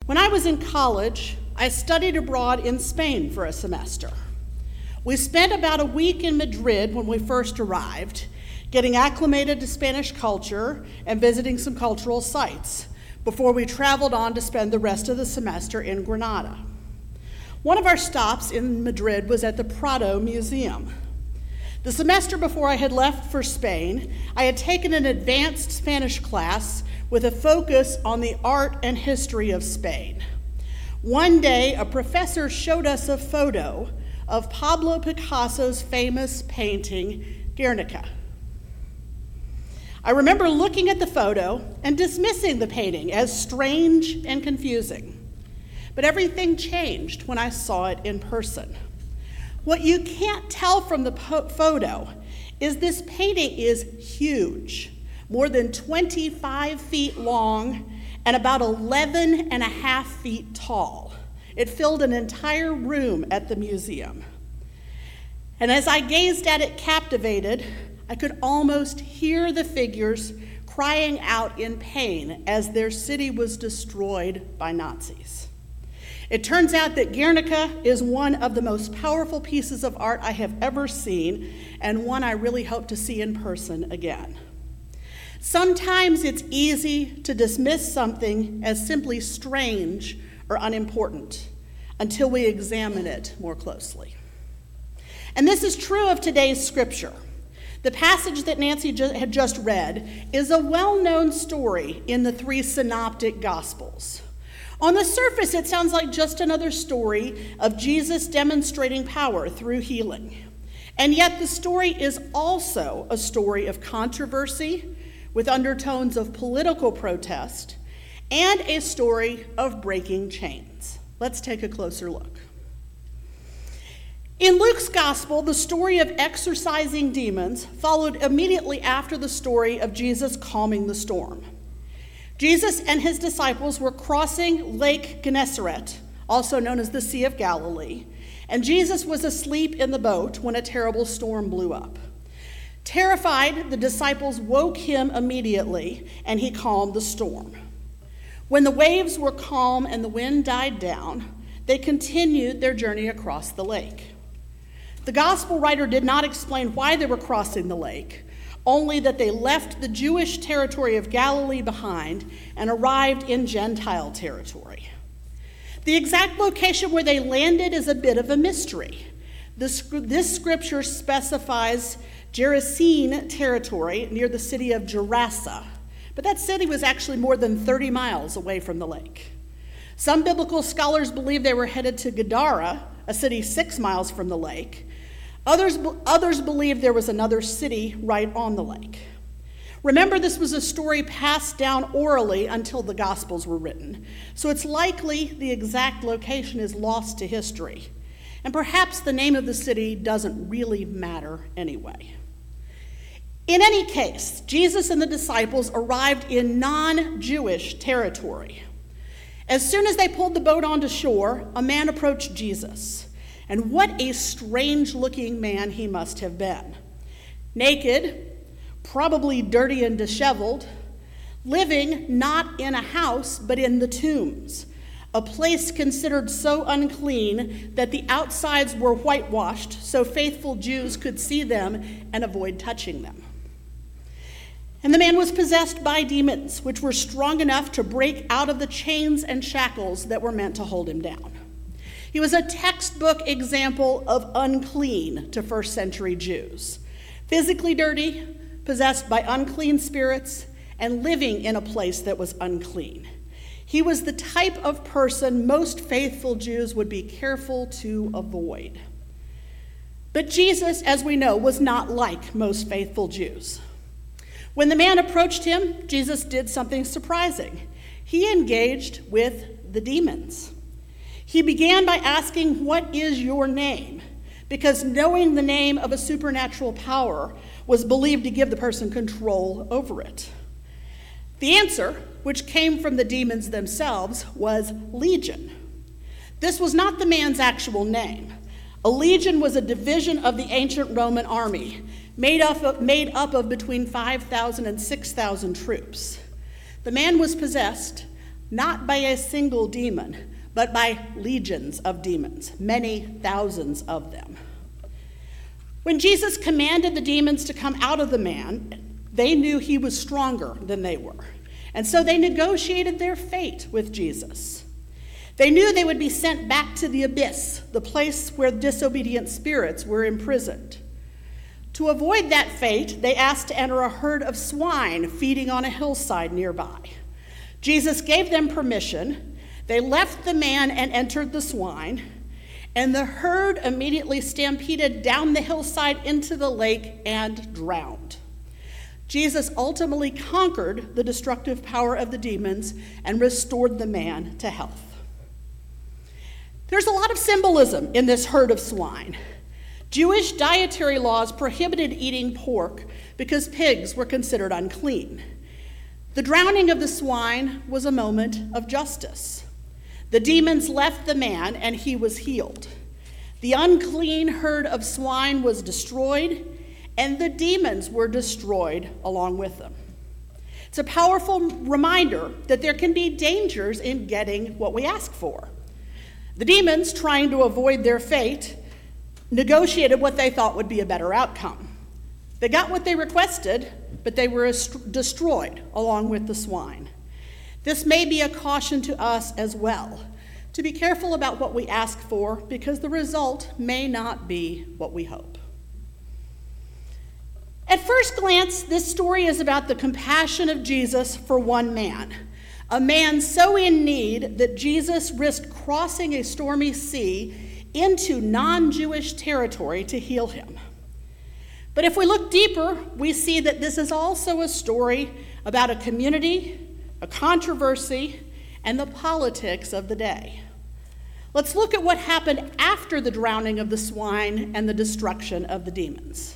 When I was in college, I studied abroad in Spain for a semester. We spent about a week in Madrid when we first arrived, getting acclimated to Spanish culture and visiting some cultural sites before we traveled on to spend the rest of the semester in Granada. One of our stops in Madrid was at the Prado Museum. The semester before I had left for Spain, I had taken an advanced Spanish class with a focus on the art and history of Spain. One day, a professor showed us a photo of Pablo Picasso's famous painting, Guernica. I remember looking at the photo and dismissing the painting as strange and confusing. But everything changed when I saw it in person. What you can't tell from the photo is this painting is huge, more than 25 feet long and about 11 and a half feet tall. It filled an entire room at the museum. And as I gazed at it captivated, I could almost hear the figures crying out in pain as their city was destroyed by Nazis. It turns out that Guernica is one of the most powerful pieces of art I have ever seen, and one I really hope to see in person again. Sometimes it's easy to dismiss something as simply strange or unimportant until we examine it more closely. And this is true of today's scripture. The passage that Nancy had just read is a well-known story in the three synoptic gospels. On the surface, it sounds like just another story of Jesus demonstrating power through healing. And yet the story is also a story of controversy with undertones of political protest and a story of breaking chains. Let's take a closer look. In Luke's gospel, the story of exorcising demons followed immediately after the story of Jesus calming the storm. Jesus and his disciples were crossing Lake Gennesaret, also known as the Sea of Galilee, and Jesus was asleep in the boat when a terrible storm blew up. Terrified, the disciples woke him immediately, and he calmed the storm. When the waves were calm and the wind died down, they continued their journey across the lake. The gospel writer did not explain why they were crossing the lake, only that they left the Jewish territory of Galilee behind and arrived in Gentile territory. The exact location where they landed is a bit of a mystery. This scripture specifies Gerasene territory near the city of Gerasa, but that city was actually more than 30 miles away from the lake. Some biblical scholars believe they were headed to Gadara, a city 6 miles from the lake. Others believe there was another city right on the lake. Remember, this was a story passed down orally until the Gospels were written, so it's likely the exact location is lost to history. And perhaps the name of the city doesn't really matter anyway. In any case, Jesus and the disciples arrived in non-Jewish territory. As soon as they pulled the boat onto shore, a man approached Jesus. And what a strange-looking man he must have been. Naked, probably dirty and disheveled, living not in a house but in the tombs, a place considered so unclean that the outsides were whitewashed so faithful Jews could see them and avoid touching them. And the man was possessed by demons, which were strong enough to break out of the chains and shackles that were meant to hold him down. He was a textbook example of unclean to first century Jews. Physically dirty, possessed by unclean spirits, and living in a place that was unclean. He was the type of person most faithful Jews would be careful to avoid. But Jesus, as we know, was not like most faithful Jews. When the man approached him, Jesus did something surprising. He engaged with the demons. He began by asking, "What is your name?" Because knowing the name of a supernatural power was believed to give the person control over it. The answer, which came from the demons themselves, was Legion. This was not the man's actual name. A legion was a division of the ancient Roman army, made up of between 5,000 and 6,000 troops. The man was possessed not by a single demon, but by legions of demons, many thousands of them. When Jesus commanded the demons to come out of the man, they knew he was stronger than they were, and so they negotiated their fate with Jesus. They knew they would be sent back to the abyss, the place where disobedient spirits were imprisoned. To avoid that fate, they asked to enter a herd of swine feeding on a hillside nearby. Jesus gave them permission. They left the man and entered the swine, and the herd immediately stampeded down the hillside into the lake and drowned. Jesus ultimately conquered the destructive power of the demons and restored the man to health. There's a lot of symbolism in this herd of swine. Jewish dietary laws prohibited eating pork because pigs were considered unclean. The drowning of the swine was a moment of justice. The demons left the man and he was healed. The unclean herd of swine was destroyed, and the demons were destroyed along with them. It's a powerful reminder that there can be dangers in getting what we ask for. The demons, trying to avoid their fate, negotiated what they thought would be a better outcome. They got what they requested, but they were destroyed along with the swine. This may be a caution to us as well, to be careful about what we ask for, because the result may not be what we hope. At first glance, this story is about the compassion of Jesus for one man, a man so in need that Jesus risked crossing a stormy sea into non-Jewish territory to heal him. But if we look deeper, we see that this is also a story about a community, a controversy, and the politics of the day. Let's look at what happened after the drowning of the swine and the destruction of the demons.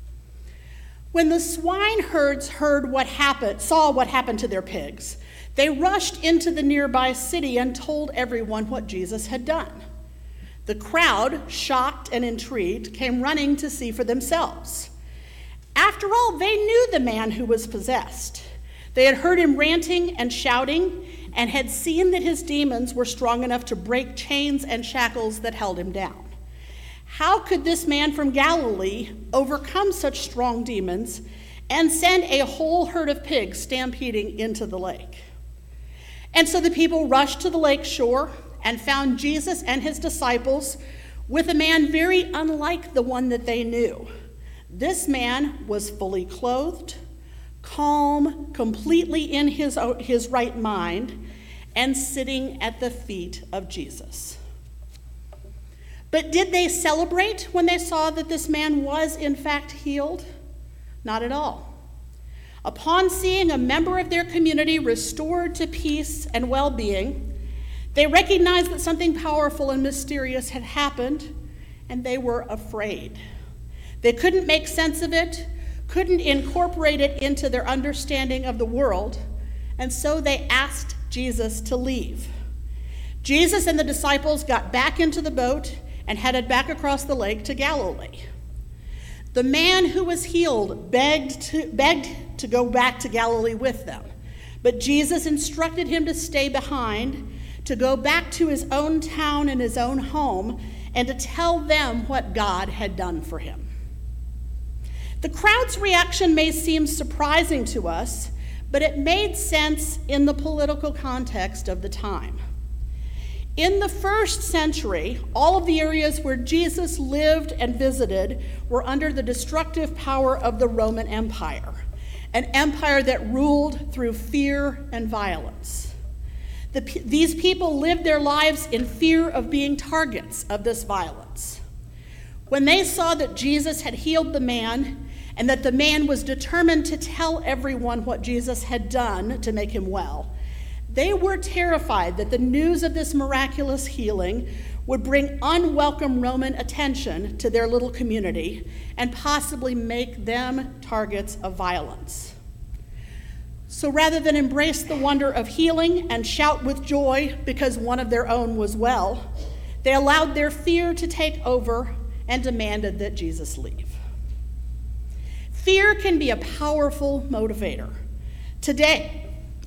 When the swine herds saw what happened to their pigs, they rushed into the nearby city and told everyone what Jesus had done. The crowd, shocked and intrigued, came running to see for themselves. After all, they knew the man who was possessed. They had heard him ranting and shouting and had seen that his demons were strong enough to break chains and shackles that held him down. How could this man from Galilee overcome such strong demons and send a whole herd of pigs stampeding into the lake? And so the people rushed to the lake shore and found Jesus and his disciples with a man very unlike the one that they knew. This man was fully clothed, calm, completely in his right mind, and sitting at the feet of Jesus. But did they celebrate when they saw that this man was in fact healed? Not at all. Upon seeing a member of their community restored to peace and well-being, they recognized that something powerful and mysterious had happened, and they were afraid. They couldn't make sense of it, couldn't incorporate it into their understanding of the world, and so they asked Jesus to leave. Jesus and the disciples got back into the boat and headed back across the lake to Galilee. The man who was healed begged to go back to Galilee with them, but Jesus instructed him to stay behind, to go back to his own town and his own home, and to tell them what God had done for him. The crowd's reaction may seem surprising to us, but it made sense in the political context of the time. In the first century, all of the areas where Jesus lived and visited were under the destructive power of the Roman Empire, an empire that ruled through fear and violence. These people lived their lives in fear of being targets of this violence. When they saw that Jesus had healed the man and that the man was determined to tell everyone what Jesus had done to make him well, they were terrified that the news of this miraculous healing would bring unwelcome Roman attention to their little community and possibly make them targets of violence. So rather than embrace the wonder of healing and shout with joy because one of their own was well, they allowed their fear to take over and demanded that Jesus leave. Fear can be a powerful motivator. Today,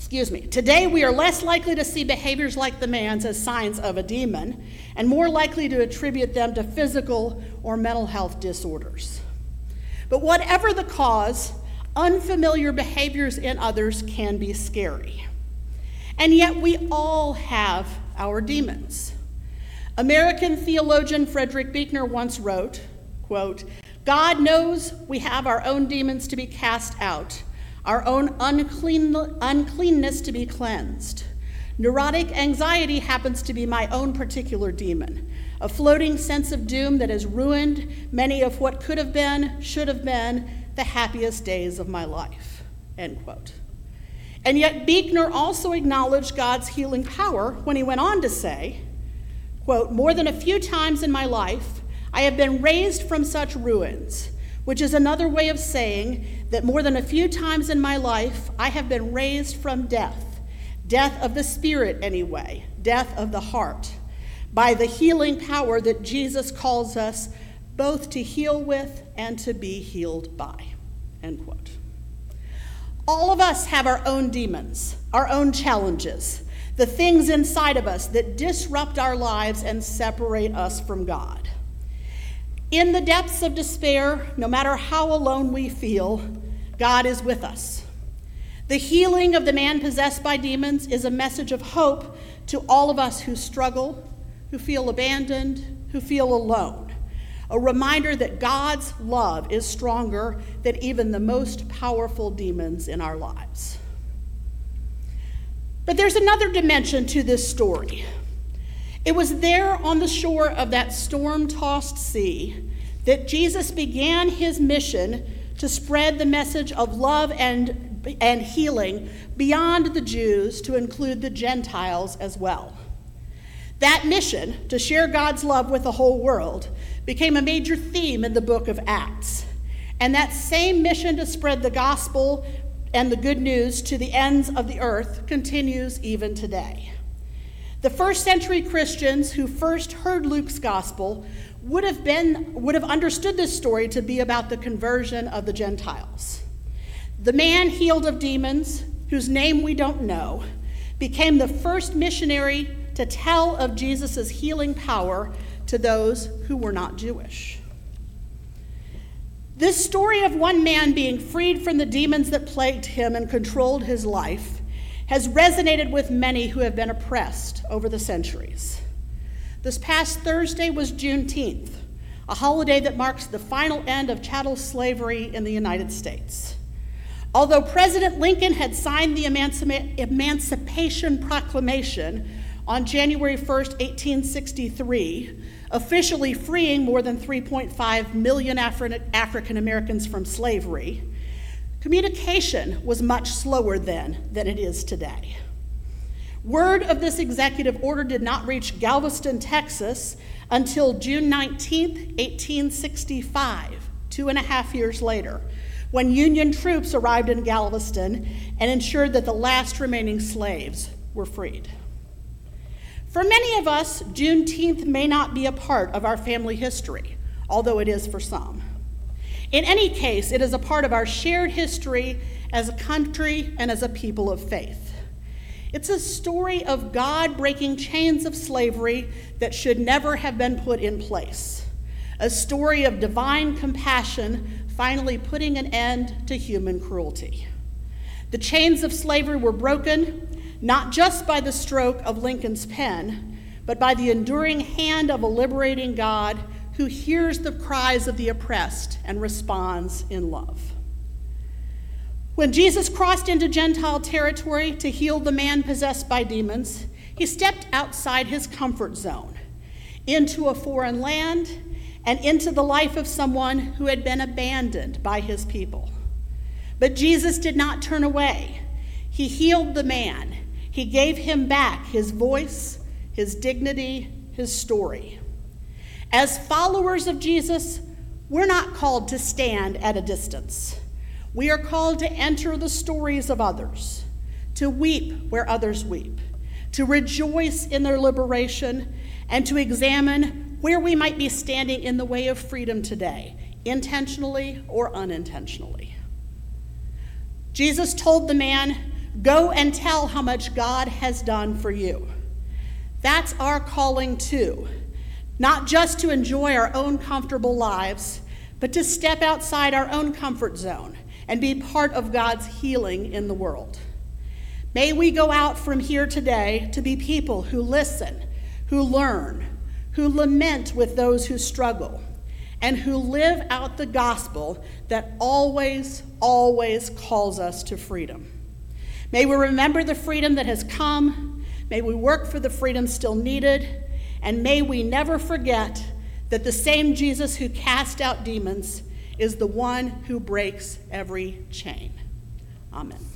Today, we are less likely to see behaviors like the man's as signs of a demon and more likely to attribute them to physical or mental health disorders. But whatever the cause, unfamiliar behaviors in others can be scary. And yet we all have our demons. American theologian Frederick Buechner once wrote, quote, "God knows we have our own demons to be cast out, our own uncleanness to be cleansed. Neurotic anxiety happens to be my own particular demon, a floating sense of doom that has ruined many of what could have been, should have been, the happiest days of my life," end quote. And yet Buechner also acknowledged God's healing power when he went on to say, quote, "More than a few times in my life, I have been raised from such ruins, which is another way of saying that more than a few times in my life, I have been raised from death of the spirit anyway, death of the heart, by the healing power that Jesus calls us both to heal with and to be healed by," end quote. All of us have our own demons, our own challenges, the things inside of us that disrupt our lives and separate us from God. In the depths of despair, no matter how alone we feel, God is with us. The healing of the man possessed by demons is a message of hope to all of us who struggle, who feel abandoned, who feel alone. A reminder that God's love is stronger than even the most powerful demons in our lives. But there's another dimension to this story. It was there on the shore of that storm-tossed sea that Jesus began his mission to spread the message of love and healing beyond the Jews to include the Gentiles as well. That mission, to share God's love with the whole world, became a major theme in the book of Acts. And that same mission to spread the gospel and the good news to the ends of the earth continues even today. The first century Christians who first heard Luke's gospel would have understood this story to be about the conversion of the Gentiles. The man healed of demons, whose name we don't know, became the first missionary to tell of Jesus' healing power to those who were not Jewish. This story of one man being freed from the demons that plagued him and controlled his life has resonated with many who have been oppressed over the centuries. This past Thursday was Juneteenth, a holiday that marks the final end of chattel slavery in the United States. Although President Lincoln had signed the Emancipation Proclamation on January 1st, 1863, officially freeing more than 3.5 million African Americans from slavery, communication was much slower then than it is today. Word of this executive order did not reach Galveston, Texas, until June 19, 1865, 2.5 years later, when Union troops arrived in Galveston and ensured that the last remaining slaves were freed. For many of us, Juneteenth may not be a part of our family history, although it is for some. In any case, it is a part of our shared history as a country and as a people of faith. It's a story of God breaking chains of slavery that should never have been put in place. A story of divine compassion finally putting an end to human cruelty. The chains of slavery were broken, not just by the stroke of Lincoln's pen, but by the enduring hand of a liberating God who hears the cries of the oppressed and responds in love. When Jesus crossed into Gentile territory to heal the man possessed by demons, he stepped outside his comfort zone, into a foreign land, and into the life of someone who had been abandoned by his people. But Jesus did not turn away. He healed the man. He gave him back his voice, his dignity, his story. As followers of Jesus, we're not called to stand at a distance. We are called to enter the stories of others, to weep where others weep, to rejoice in their liberation, and to examine where we might be standing in the way of freedom today, intentionally or unintentionally. Jesus told the man, go and tell how much God has done for you. That's our calling too, not just to enjoy our own comfortable lives, but to step outside our own comfort zone and be part of God's healing in the world. May we go out from here today to be people who listen, who learn, who lament with those who struggle, and who live out the gospel that always, always calls us to freedom. May we remember the freedom that has come. May we work for the freedom still needed. And may we never forget that the same Jesus who cast out demons is the one who breaks every chain. Amen.